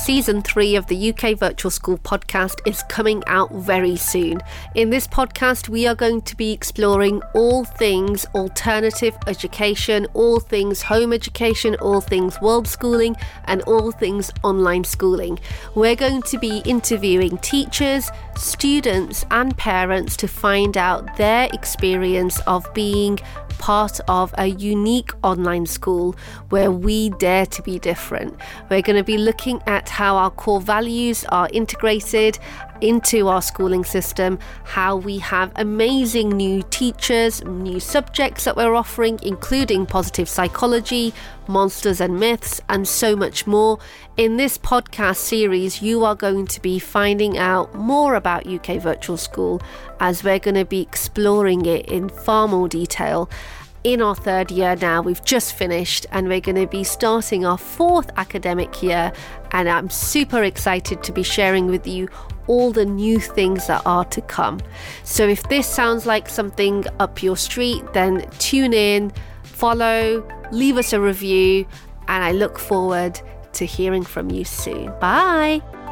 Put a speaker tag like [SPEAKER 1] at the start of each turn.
[SPEAKER 1] Season 3 of the UK Virtual School podcast is coming out very soon. In this podcast, we are going to be exploring all things alternative education, all things home education, all things world schooling, and all things online schooling. We're going to be interviewing teachers, students, and parents to find out their experience of being part of a unique online school where we dare to be different. We're going to be looking at how our core values are integrated into our schooling system, how we have amazing new teachers, new subjects that we're offering, including positive psychology, monsters and myths, and so much more. In this podcast series, you are going to be finding out more about UK Virtual School as we're going to be exploring it in far more detail. In our third year now, we've just finished and we're going to be starting our fourth academic year, and I'm super excited to be sharing with you all the new things that are to come. So if this sounds like something up your street, then tune in, follow, leave us a review, and I look forward to hearing from you soon. Bye.